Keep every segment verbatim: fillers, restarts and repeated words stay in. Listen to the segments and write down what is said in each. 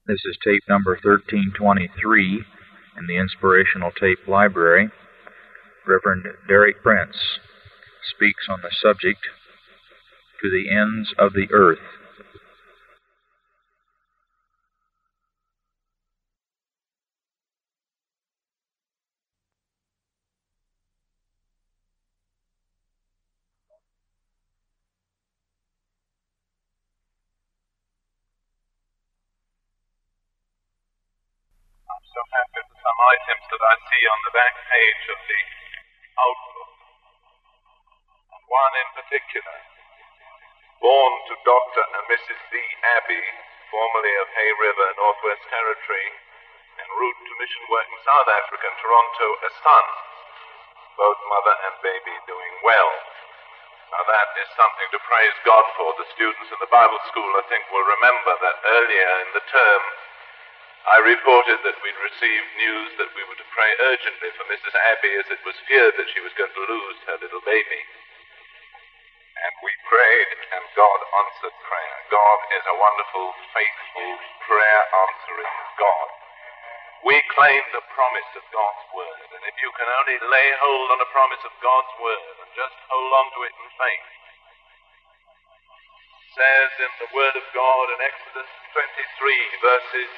This is tape number thirteen twenty-three in the Inspirational Tape Library. Reverend Derek Prince speaks on the subject, To the Ends of the Earth. I'm so happy for some items that I see on the back page of the Outlook. And one in particular, born to Doctor and Missus D. Abbey, formerly of Hay River, Northwest Territory, en route to mission work in South Africa and Toronto, a son, both mother and baby doing well. Now that is something to praise God for. The students in the Bible school, I think, will remember that earlier in the term, I reported that we'd received news that we were to pray urgently for Missus Abbey, as it was feared that she was going to lose her little baby. And we prayed, and God answered prayer. God is a wonderful, faithful, prayer-answering God. We claim the promise of God's word, and if you can only lay hold on a promise of God's word and just hold on to it in faith, it says in the word of God in Exodus twenty-three, verses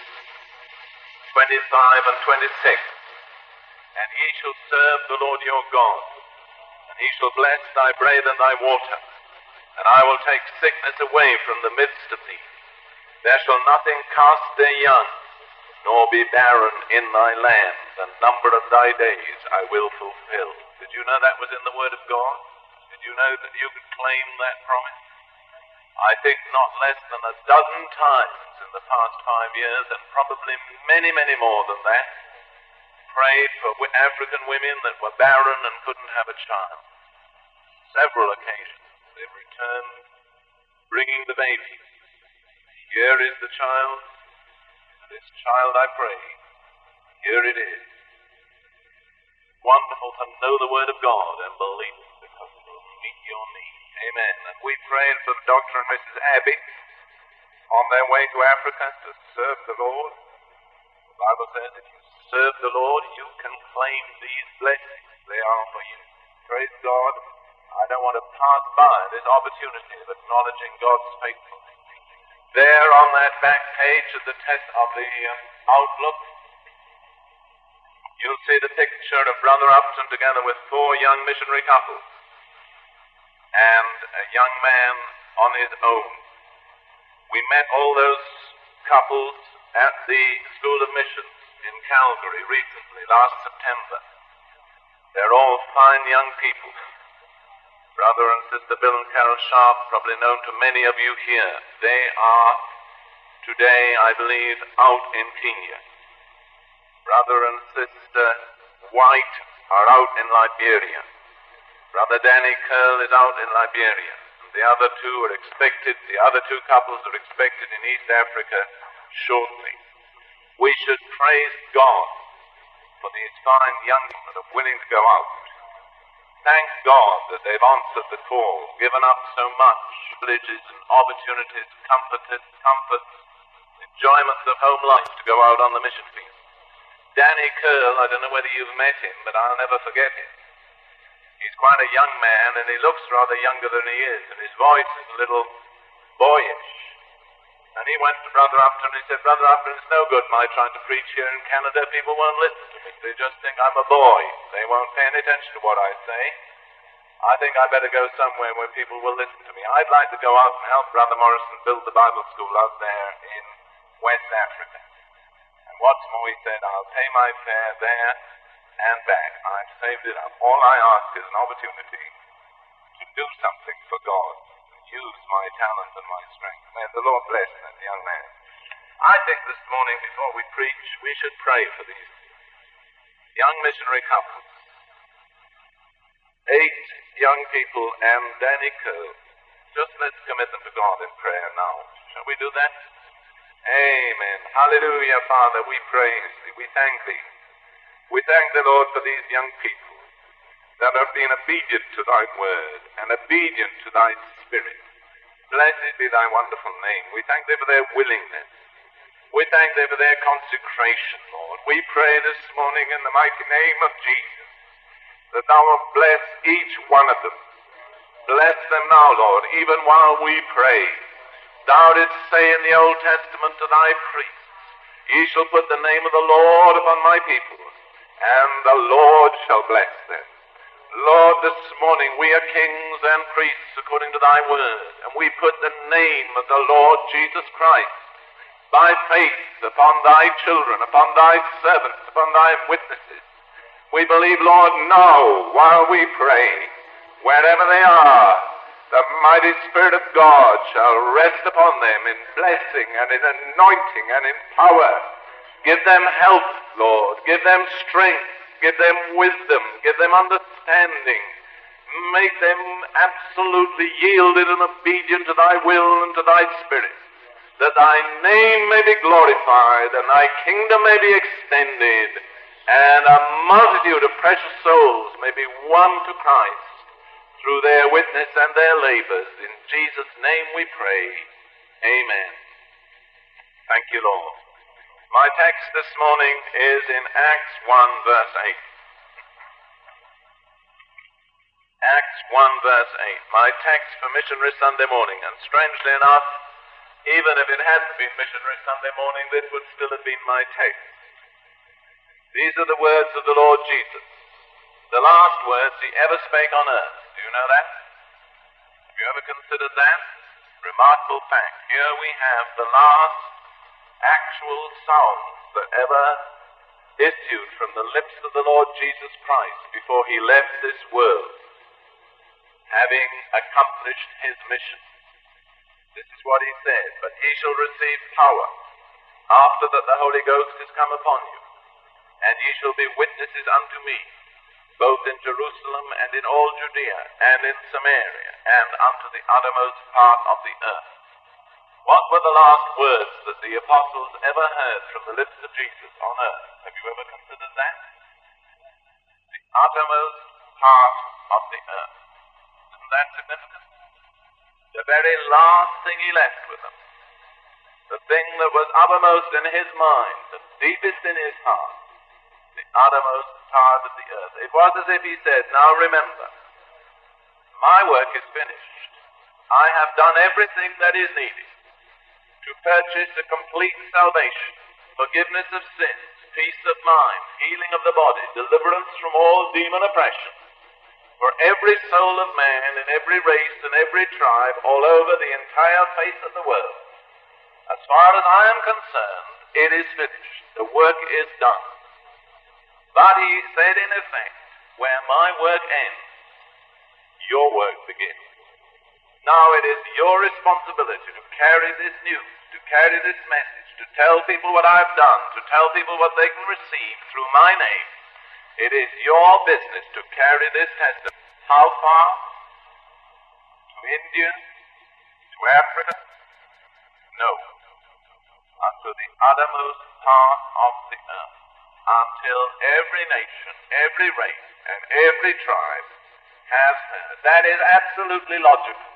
twenty-five and twenty-six, And ye shall serve the Lord your God, and he shall bless thy bread and thy water, and I will take sickness away from the midst of thee. There shall nothing cast their young, nor be barren in thy land, the number of thy days I will fulfill. Did you know that was in the word of God? Did you know that you could claim that promise? I think not less than a dozen times in the past five years, and probably many, many more than that, prayed for African women that were barren and couldn't have a child. Several occasions they've returned bringing the baby. Here is the child, and this child I pray, here it is. Wonderful to know the word of God and believe it, because it will meet your need. Amen. And we prayed for Doctor and Missus Abbey on their way to Africa to serve the Lord. The Bible says if you serve the Lord, you can claim these blessings. They are for you. Praise God. I don't want to pass by this opportunity of acknowledging God's faithfulness. There on that back page of the test of the um, Outlook, you'll see the picture of Brother Upton together with four young missionary couples and a young man on his own. We met all those couples at the School of Missions in Calgary recently, last September. They're all fine young people. Brother and Sister Bill and Carol Sharp, probably known to many of you here. They are today, I believe, out in Kenya. Brother and Sister White are out in Liberia. Brother Danny Curl is out in Liberia. The other two are expected, the other two couples are expected in East Africa shortly. We should praise God for these fine young people that are willing to go out. Thank God that they've answered the call, given up so much, privileges and opportunities, comforted, comforts, enjoyments of home life to go out on the mission field. Danny Curl, I don't know whether you've met him, but I'll never forget him. He's quite a young man, and he looks rather younger than he is, and his voice is a little boyish. And he went to Brother Upton and he said, Brother Upton, it's no good my trying to preach here in Canada. People won't listen to me. They just think I'm a boy. They won't pay any attention to what I say. I think I better go somewhere where people will listen to me. I'd like to go out and help Brother Morrison build the Bible school out there in West Africa. And what's more, he said, I'll pay my fare there and back. I've saved it up. All I ask is an opportunity to do something for God. Use my talent and my strength. May the Lord bless that young man. I think this morning, before we preach, we should pray for these young missionary couples. Eight young people and Danny Curl. Just let's commit them to God in prayer now. Shall we do that? Amen. Hallelujah, Father. We praise thee. We thank thee. We thank the Lord for these young people that have been obedient to thy word and obedient to thy spirit. Blessed be thy wonderful name. We thank thee for their willingness. We thank Thee for their consecration, Lord. We pray this morning in the mighty name of Jesus that Thou wilt bless each one of them. Bless them now, Lord, even while we pray. Thou didst say in the Old Testament to Thy priests, Ye shall put the name of the Lord upon my people, and the Lord shall bless them. Lord, this morning we are kings and priests according to Thy word, and we put the name of the Lord Jesus Christ by faith upon Thy children, upon Thy servants, upon Thy witnesses. We believe, Lord, now, while we pray, wherever they are, the mighty Spirit of God shall rest upon them in blessing and in anointing and in power. Give them health, Lord. Give them strength. Give them wisdom. Give them understanding. Make them absolutely yielded and obedient to Thy will and to Thy Spirit, that Thy name may be glorified and Thy kingdom may be extended, and a multitude of precious souls may be won to Christ through their witness and their labors. In Jesus' name we pray. Amen. Thank you, Lord. My text this morning is in Acts one, verse eight. Acts one, verse eight. My text for Missionary Sunday morning. And strangely enough, even if it hadn't been Missionary Sunday morning, this would still have been my text. These are the words of the Lord Jesus, the last words He ever spake on earth. Do you know that? Have you ever considered that? Remarkable fact. Here we have the last actual sounds that ever issued from the lips of the Lord Jesus Christ before He left this world, having accomplished His mission. This is what He said, but ye shall receive power after that the Holy Ghost is come upon you, and ye shall be witnesses unto me, both in Jerusalem and in all Judea and in Samaria and unto the uttermost part of the earth. What were the last words that the apostles ever heard from the lips of Jesus on earth? Have you ever considered that? The uttermost part of the earth. Isn't that significant? The very last thing He left with them, the thing that was uppermost in His mind, the deepest in His heart, the uttermost part of the earth. It was as if He said, now remember, my work is finished. I have done everything that is needed to purchase a complete salvation, forgiveness of sins, peace of mind, healing of the body, deliverance from all demon oppression, for every soul of man in every race and every tribe all over the entire face of the world. As far as I am concerned, it is finished. The work is done. But He said in effect, where my work ends, your work begins. Now it is your responsibility to carry this news, to carry this message, to tell people what I've done, to tell people what they can receive through my name. It is your business to carry this testimony. How far? To India? To Africa? No. Unto the uttermost part of the earth. Until every nation, every race, and every tribe has heard. That is absolutely logical.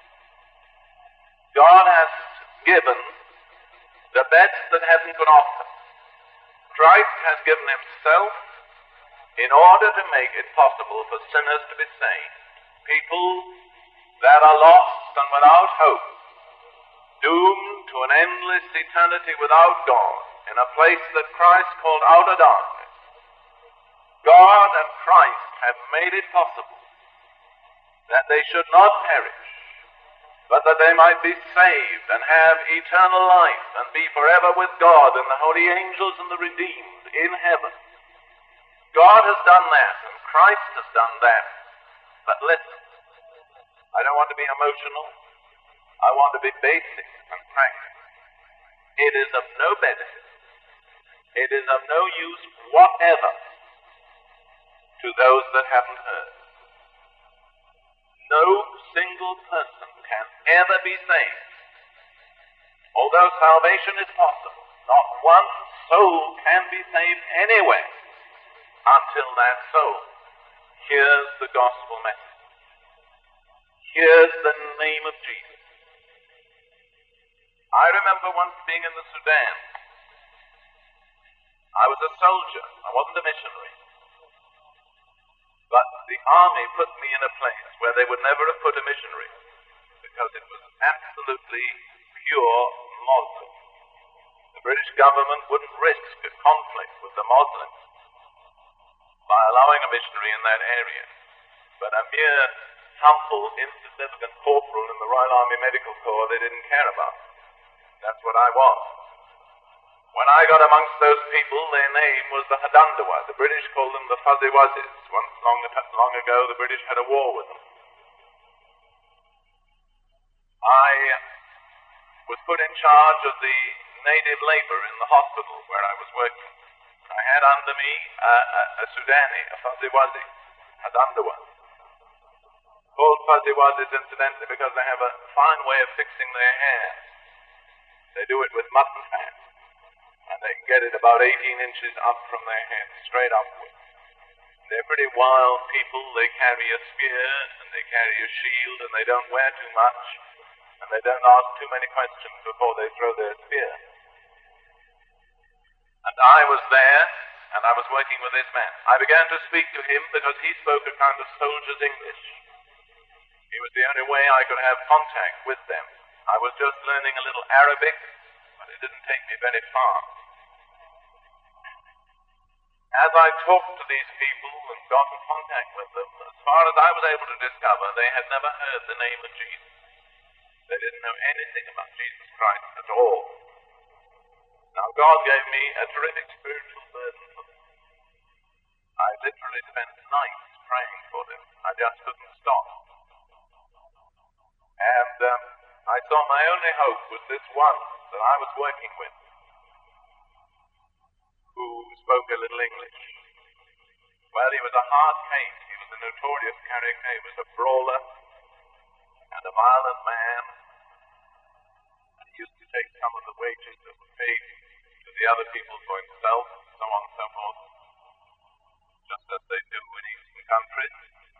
God has given the best that heaven could offer. Christ has given Himself in order to make it possible for sinners to be saved. People that are lost and without hope, doomed to an endless eternity without God, in a place that Christ called outer darkness. God and Christ have made it possible that they should not perish, but that they might be saved and have eternal life and be forever with God and the holy angels and the redeemed in heaven. God has done that, and Christ has done that. But listen, I don't want to be emotional. I want to be basic and practical. It is of no benefit. It is of no use whatever to those that haven't heard. No single person can ever be saved. Although salvation is possible, not one soul can be saved anywhere until that soul hears the gospel message, hears the name of Jesus. I remember once being in the Sudan, I was a soldier. I wasn't a missionary. But the army put me in a place where they would never have put a missionary, because it was absolutely pure Muslim. The British government wouldn't risk a conflict with the Muslims by allowing a missionary in that area. But a mere humble, insignificant corporal in the Royal Army Medical Corps they didn't care about. That's what I was. When I got amongst those people, their name was the Hadandawa. The British called them the Fuzzy Wuzzies. Once long, long ago, the British had a war with them. I was put in charge of the native labor in the hospital where I was working. I had under me a, a, a Sudani, a Fuzzy Wuzzy, Hadandawa. Called Fuzzy Wuzzies, incidentally, because they have a fine way of fixing their hair. They do it with mutton fat. And they can get it about eighteen inches up from their head, straight upward. They're pretty wild people. They carry a spear, and they carry a shield, and they don't wear too much, and they don't ask too many questions before they throw their spear. And I was there, and I was working with this man. I began to speak to him because he spoke a kind of soldier's English. He was the only way I could have contact with them. I was just learning a little Arabic, but it didn't take me very far. As I talked to these people and got in contact with them, as far as I was able to discover, they had never heard the name of Jesus. They didn't know anything about Jesus Christ at all. Now, God gave me a terrific spiritual burden for them. I literally spent nights praying for them. I just couldn't stop. And um, I saw my only hope was this one that I was working with, who spoke a little English. Well, he was a hard case. He was a notorious character. He was a brawler and a violent man. And he used to take some of the wages that were paid to the other people for himself, and so on and so forth, just as they do in Eastern countries.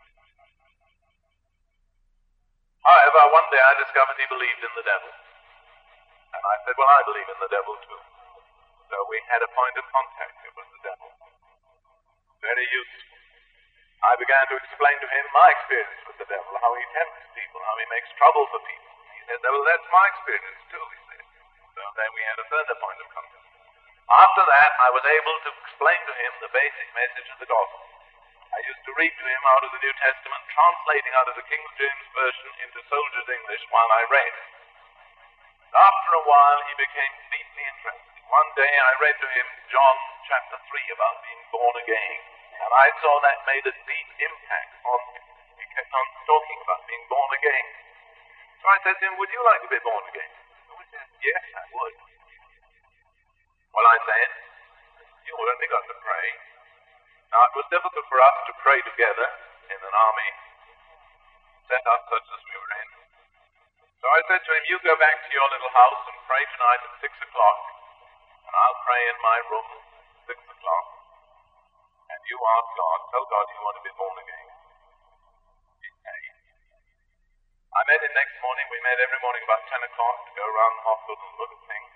However, one day I discovered he believed in the devil. And I said, well, I believe in the devil too. So we had a point of contact. It was the devil. Very useful. I began to explain to him my experience with the devil, how he tempts people, how he makes trouble for people. He said, well, that's my experience too, he said. So then we had a further point of contact. After that, I was able to explain to him the basic message of the gospel. I used to read to him out of the New Testament, translating out of the King James Version into soldier's English while I read. After a while, he became deeply interested. One day I read to him John chapter three about being born again, and I saw that made a deep impact on him. He kept on talking about being born again. So I said to him, would you like to be born again? So he said, yes, I would. Well, I said, you've only got to pray. Now, it was difficult for us to pray together in an army set up such as we were in. So I said to him, you go back to your little house and pray tonight at six o'clock, and I'll pray in my room at six o'clock, and you ask God, tell God you want to be born again. He came. I met him next morning. We met every morning about ten o'clock to go around the hospital and look at things.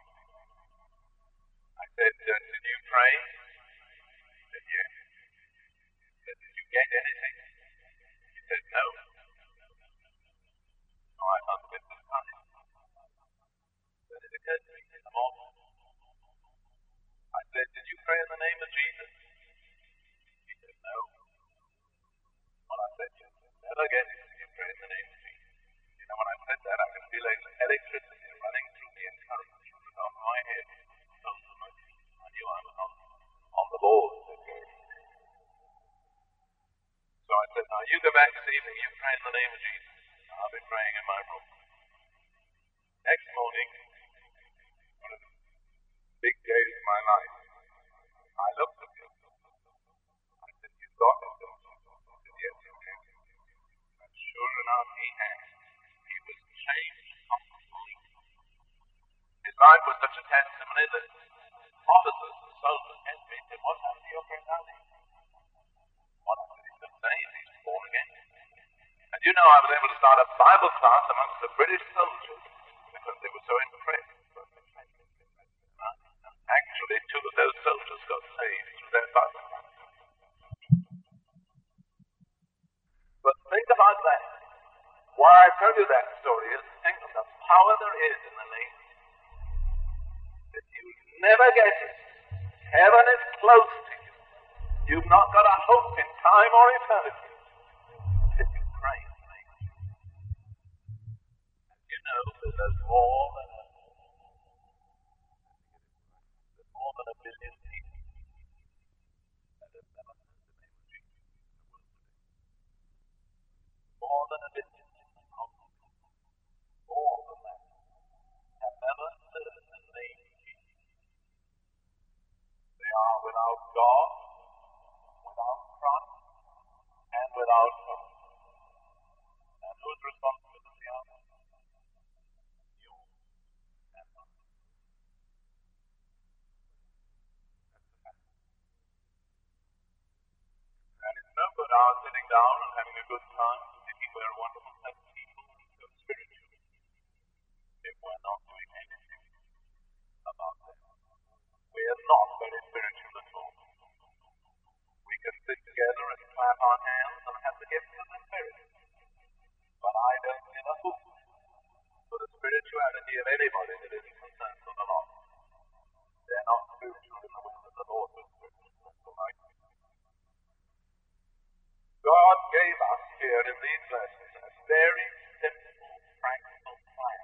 I said, uh, did you pray? He said, yes. I said, did you get anything? He said, no. So I found a bit of time. Then it occurred to me in the morning. I said, did you pray in the name of Jesus? He said, no. Well, I said, you'll never get it if you pray in the name of Jesus. You know, when I said that, I could feel electricity running through me and encouragement off my head. So much. I knew I was on, on the Lord. So I said, now you go back this evening, you pray in the name of Jesus. I'll be praying in my room. Next morning, one of the big days of my life, I looked at him. I said, you got it, don't you? He said, yes, you can. And sure enough, he had. He was changed completely. His life was such a testimony that officers and soldiers came to me and said, what happened to your friend Andy? What I said, he's been saved, he's born again. And you know, I was able to start a Bible class amongst the British soldiers because they were so impressed. Actually, two of those soldiers tell you that story is to think of the power there is in the name. That you never get it. Heaven is close to you. You've not got a hope in time or eternity. If you pray in the name. You know that there's more than a, there's more than a billion people that have never heard the name of Jesus in the world today. More than a billion. More than that have never heard the name of Jesus. They are without God, without Christ, and without hope. And whose responsibility are they? Yours and mine. That's the fact. And it's no good our sitting down and having a good time, thinking we're wonderful as people and so spiritual, if we're not doing anything about them. We are not very spiritual at all. We can sit together and clap our hands and have the gift of the Spirit. But I don't give a hoot for the spirituality of anybody that isn't concerned for the Lord. They're not spiritual in the way that the Lord was spiritual. That's all I can say. God gave us here in these lessons a very simple, practical plan.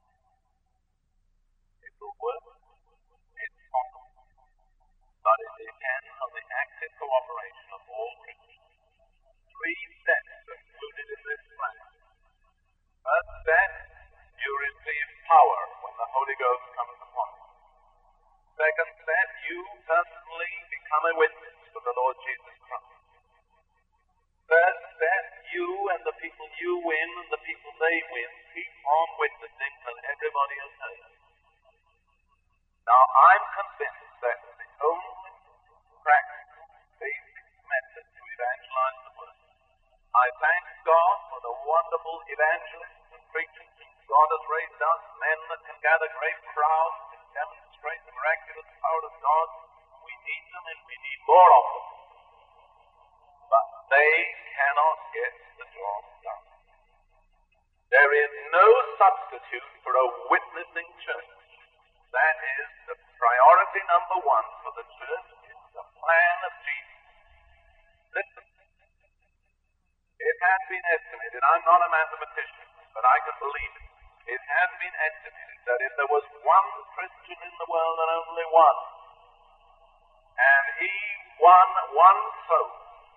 It will work. It's possible. But it depends on the active cooperation of all Christians. Three steps are included in this plan. First step, you receive power when the Holy Ghost comes upon you. Second step, you personally become a witness for the Lord Jesus Christ. Third step, you and the people you win and the people they win keep on witnessing till everybody has heard. Now, I'm convinced that the only practical, basic method to evangelize the world. I thank God for the wonderful evangelists and preachers whom God has raised up, men that can gather great crowds and demonstrate the miraculous power of God. We need them and we need more of them. But they cannot get the job done. There is no substitute for a witnessing church. That is the priority number one for the church. It's the plan of Jesus. Listen, it has been estimated, I'm not a mathematician, but I can believe it. It has been estimated that if there was one Christian in the world and only one, and he won one soul,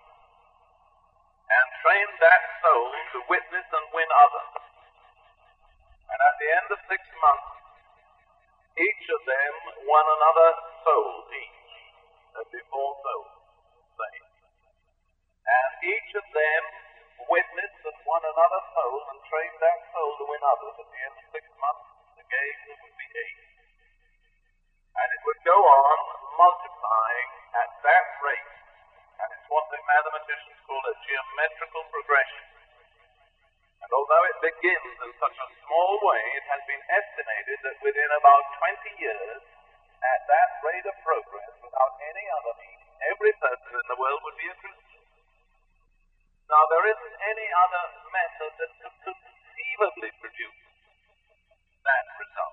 and trained that soul to witness and win others, and at the end of six months, each of them won another soul each. There'd be four souls saved. And each of them witnessed and won another soul and trained that soul to win others. At the end of six months, the game would be eight. And it would go on multiplying at that rate. And it's what the mathematicians call a geometrical progression. And although it begins in such a small way, it has been estimated that within about twenty years, at that rate of progress, without any other means, every person in the world would be a Christian. Now, there isn't any other method that could conceivably produce that result.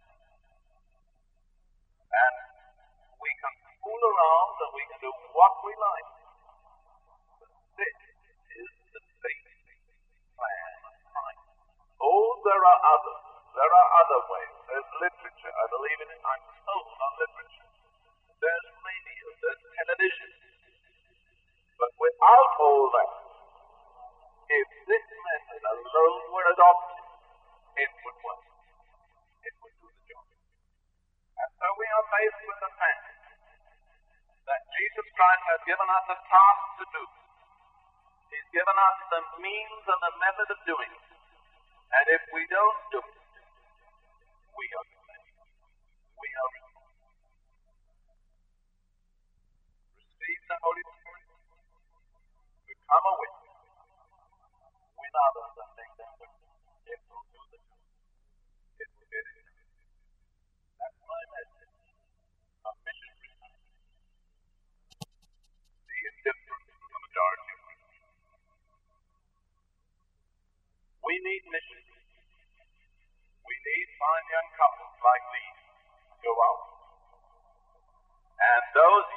And we can fool around and we can do what we like. But this is the basic plan of Christ. Oh, there are others. There are other ways. There's literature. I believe in it. I'm sold on literature. There's radio. There's television. But without all that, if this method alone were adopted, it would work. It would do the job. And so we are faced with the fact that Jesus Christ has given us a task to do. He's given us the means and the method of doing it. And if we don't do it, we are to blame. We are responsible. Receive the Holy Spirit. Become a witness. Win others and make them witness. It will do the job. It will get it done. That's my message of missionary science. The indifference of the majority of Christians. We need missions.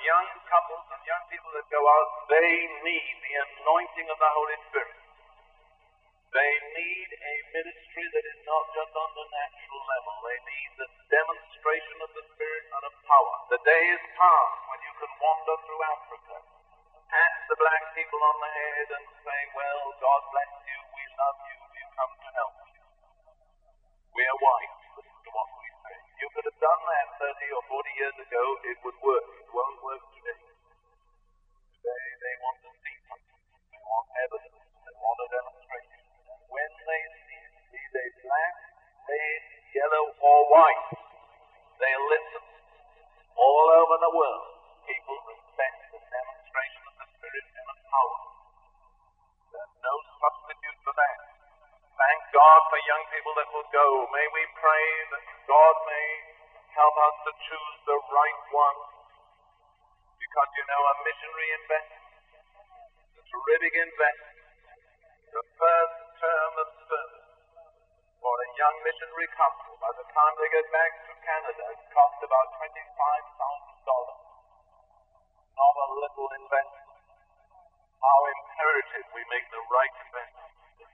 young couples and young people that go out, they need the anointing of the Holy Spirit. They need a ministry that is not just on the natural level. They need the demonstration of the Spirit and of power. The day is past when you can wander through Africa, pat the black people on the head and say, well, God bless you, we love you, we've come to help you. We are white, listen to what we say. You could have done that thirty or forty years ago, it would work. It won't work today. Today they want to see something. They want evidence. They want a demonstration. And when they see it, be they black, red, yellow, or white, they listen. All over the world, people respect the demonstration of the Spirit and of power. There's no substitute for that. Thank God for young people that will go. May we pray that God may help us to choose the right one. Because, you know, a missionary investment, a terrific investment, the first term of service for a young missionary couple, by the time they get back to Canada, it costs about twenty-five thousand dollars. Not a little investment. How imperative we make the right investment.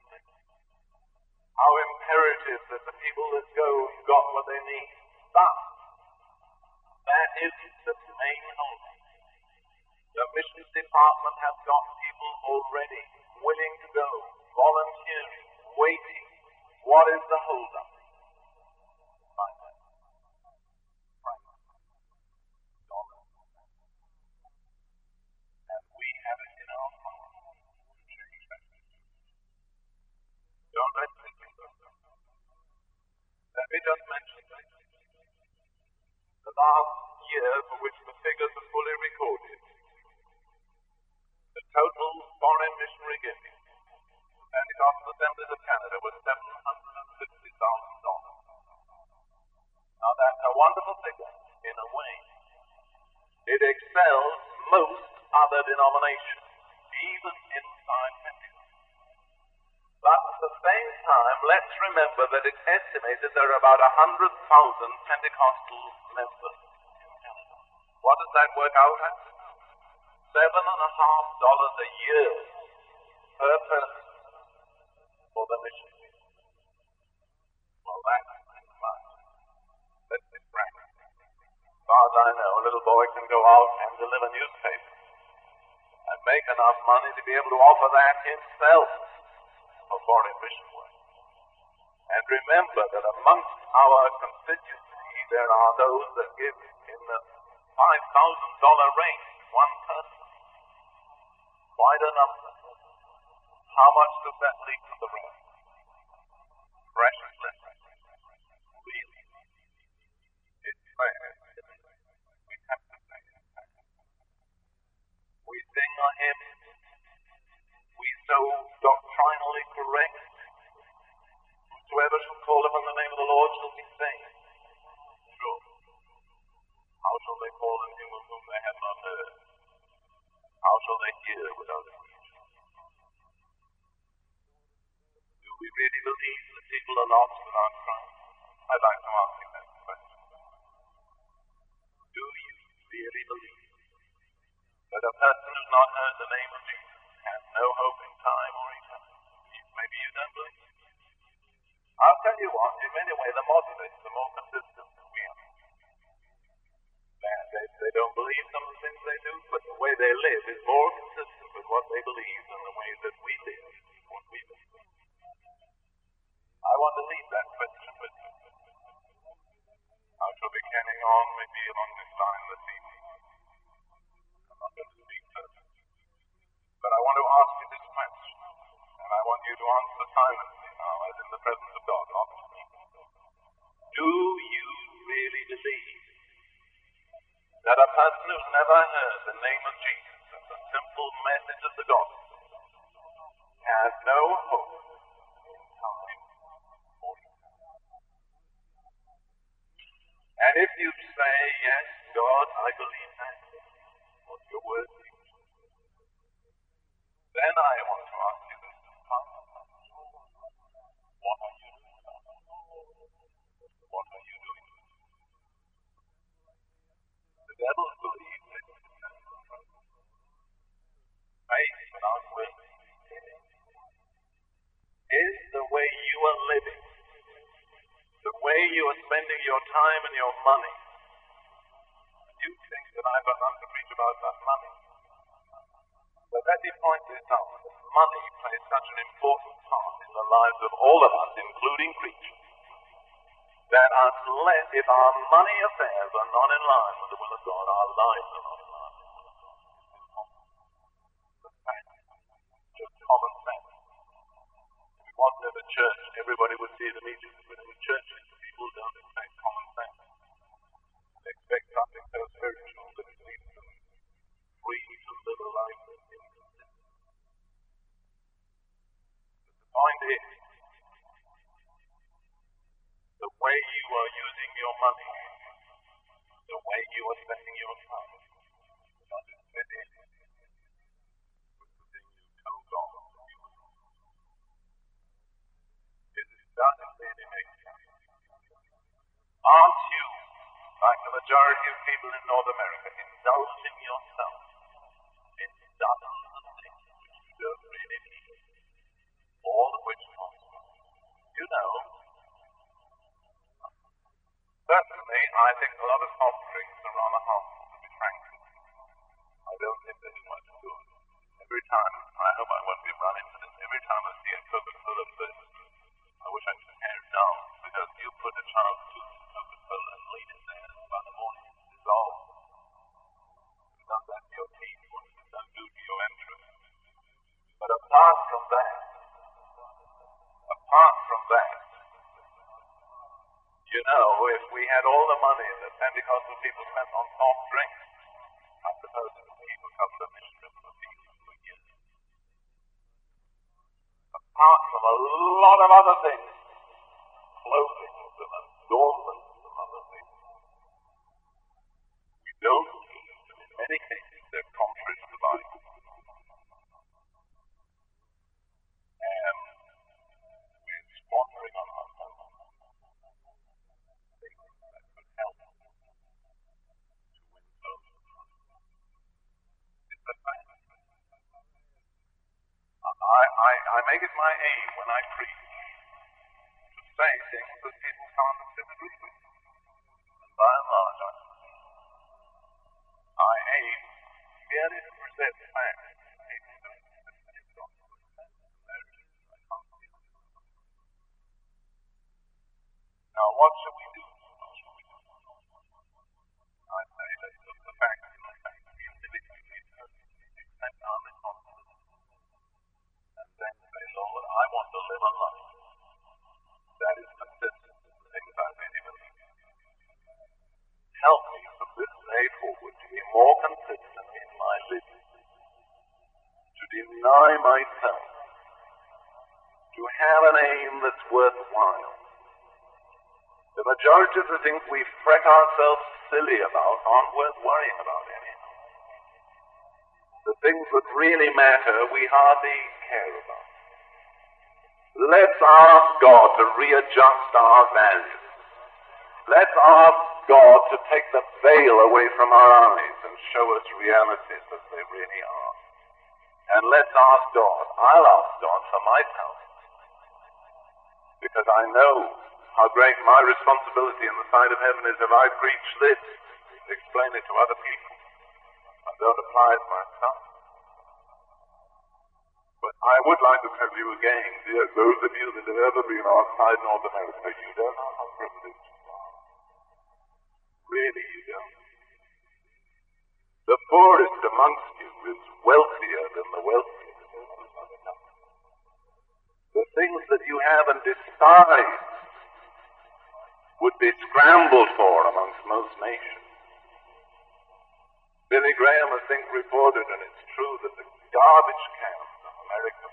How imperative that the people that go got what they need. But that isn't the main holding. The missions department has got people already willing to go, volunteering, waiting. What is the holdup? Find that. Dollars. And we have it in our power to change that. Don't let me think of them. Let me just mention that the last year for which the figures are fully recorded, the total foreign missionary giving to the Pentecostal Assemblies of Canada was seven hundred fifty thousand dollars. Now that's a wonderful figure in a way. It excels most other denominations, even inside Pentecost. But at the same time, let's remember that it's estimated there are about one hundred thousand Pentecostal members in Canada. What does that work out at? Seven and a half dollars a year per person for the mission. Well, that's much. Let's be frank. As far as I know, a little boy can go out and deliver newspapers and make enough money to be able to offer that himself for foreign mission work. And remember that amongst our constituency, there are those that give in the five thousand dollars range, one person. Quite a number. How much does that leave to the rest? Precious little. Really. It's fair. We have to say it. We sing a hymn. We so doctrinally correct. Whosoever shall call upon the name of the Lord shall be saved. Sure. How shall they call on him of whom they have not heard? How shall they hear without a preacher? Do we really believe that people are lost without Christ? I'd like to ask you that question. Do you really believe that a person who's not heard the name of Jesus has no hope in time or eternity? Maybe you don't believe it. I'll tell you what, in many ways the modernists are more consistent than we are. They, they don't believe some of the things they do, but the way they live is more consistent with what they believe than the way that we live, what we believe. I want to leave that question with you. I shall be carrying on maybe along this line this evening. I'm not going to speak further. But I want to ask you this question, and I want you to answer silently now, as in the presence of God, not to me. Do you really believe that a person who's never heard the name of Jesus and the simple message of the gospel has no hope in time or eternity? And if you say, yes, God, I believe that, what your word teaches, then I want to ask you this final question. What are you doing about it? What are you doing? The devil believes that about will is the way you are living, the way you are spending your time and your money. You think that I've got nothing to preach about that money. But let me point this out, that money plays such an important part in the lives of all of us, including preachers, that unless, if our money affairs are not in line with the will of God, our lives are not in line with the will of God. The fact, just common sense. If we want to have a church, everybody would see the meetings. But in churches, people don't expect common sense. They expect something so spiritual that it leaves them free to live a life that's inconsistent. But the point is, the way you are using your money, the way you are spending your time, does it fit in with the thing you told God that you would do? Is it, does it really make sense? Aren't you, like the majority of people in North America, indulging yourself in dozens of things which you don't really need, all of which cost you? You know, certainly, I think a lot of soft drinks are rather harmful, to be frank with you. I don't think they do much good. Every time, I hope I won't be run into this, every time I see a Coca-Cola burst, I wish I could tear it down, because you put a child's tooth in Coca-Cola and leave it there, and by the morning it's dissolved. It does that to your teeth, what does it do to your entrails? But apart from that, apart from that, you know, if we had all the money that Pentecostal people spent on soft drinks, I suppose it would keep a couple of mission trips for people for years. Apart from a lot of other things, clothing and adornments and other things, we don't need, and in many cases they're contrary to the Bible. And we're squandering on ourselves things that could help to win souls to Christ. It's a fact. I, I, I make it my aim when I preach to say things that people can't agree with. And by and large, I I aim merely to present facts that people don't accept in gospel. There it is. I can't see it. Now, what should we do? What should we do? I say, let's look the facts in the facts. Individually, accept our responsibility. And then say, Lord, I want to live a life that is consistent with the things I really believe. Help me from this day forward to be more consistent in my living, to deny myself, to have an aim that's worthwhile. The majority of the things we fret ourselves silly about aren't worth worrying about anyhow. The things that really matter we hardly care about. Let's ask God to readjust our values. Let's ask God to take the veil away from our eyes and show us realities as they really are. And let's ask God, I'll ask God for myself, because I know how great my responsibility in the sight of heaven is if I preach this, explain it to other people. I don't apply it myself. But I would like to tell you again, dear, those of you that have ever been outside North America, you don't know how privileged you are. Really, you don't. The poorest amongst you is wealthier than the wealthiest in those other countries. The things that you have and despise would be scrambled for amongst most nations. Billy Graham, I think, reported, and it's true, that the garbage cans of America